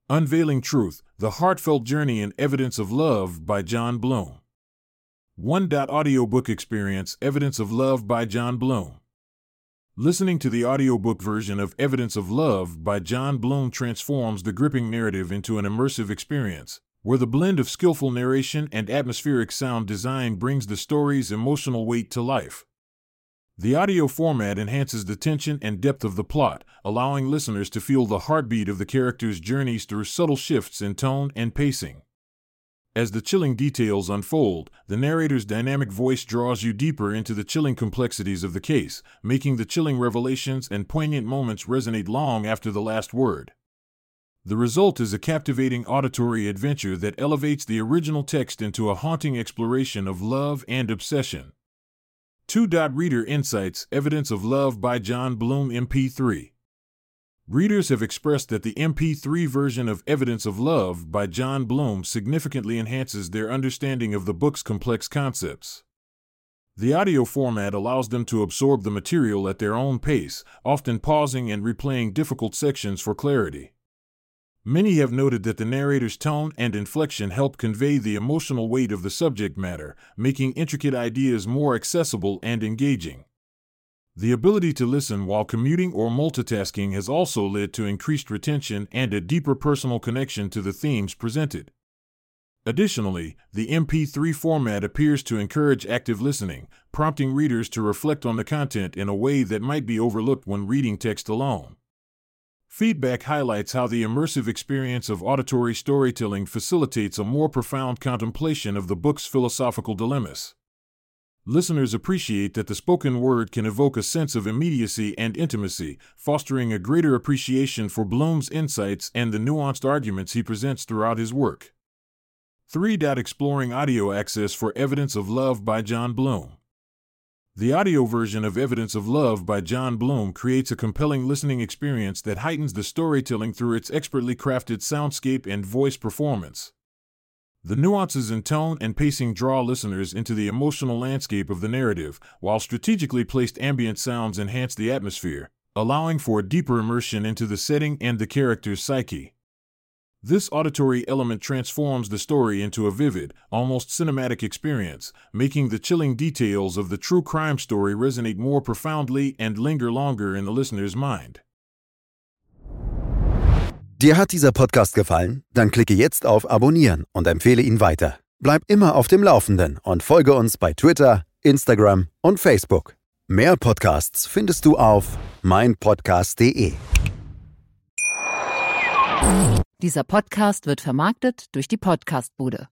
Unveiling Truth, The Heartfelt Journey and Evidence of Love by Jon Bloom. 1. Audiobook Experience, Evidence of Love by Jon Bloom. Listening to the audiobook version of Evidence of Love by Jon Bloom transforms the gripping narrative into an immersive experience, where the blend of skillful narration and atmospheric sound design brings the story's emotional weight to life. The audio format enhances the tension and depth of the plot, allowing listeners to feel the heartbeat of the characters' journeys through subtle shifts in tone and pacing. As the chilling details unfold, the narrator's dynamic voice draws you deeper into the chilling complexities of the case, making the chilling revelations and poignant moments resonate long after the last word. The result is a captivating auditory adventure that elevates the original text into a haunting exploration of love and obsession. 2. Reader Insights, Evidence of Love by Jon Bloom MP3. Readers have expressed that the MP3 version of Evidence of Love by Jon Bloom significantly enhances their understanding of the book's complex concepts. The audio format allows them to absorb the material at their own pace, often pausing and replaying difficult sections for clarity. Many have noted that the narrator's tone and inflection help convey the emotional weight of the subject matter, making intricate ideas more accessible and engaging. The ability to listen while commuting or multitasking has also led to increased retention and a deeper personal connection to the themes presented. Additionally, the MP3 format appears to encourage active listening, prompting readers to reflect on the content in a way that might be overlooked when reading text alone. Feedback highlights how the immersive experience of auditory storytelling facilitates a more profound contemplation of the book's philosophical dilemmas. Listeners appreciate that the spoken word can evoke a sense of immediacy and intimacy, fostering a greater appreciation for Bloom's insights and the nuanced arguments he presents throughout his work. 3. Exploring audio access for Evidence of Love by Jon Bloom. The audio version of Evidence of Love by Jon Bloom creates a compelling listening experience that heightens the storytelling through its expertly crafted soundscape and voice performance. The nuances in tone and pacing draw listeners into the emotional landscape of the narrative, while strategically placed ambient sounds enhance the atmosphere, allowing for a deeper immersion into the setting and the character's psyche. This auditory element transforms the story into a vivid, almost cinematic experience, making the chilling details of the true crime story resonate more profoundly and linger longer in the listener's mind. Dir hat dieser Podcast gefallen? Dann klicke jetzt auf Abonnieren und empfehle ihn weiter. Bleib immer auf dem Laufenden und folge uns bei Twitter, Instagram und Facebook. Mehr Podcasts findest du auf meinpodcast.de. Dieser Podcast wird vermarktet durch die Podcastbude.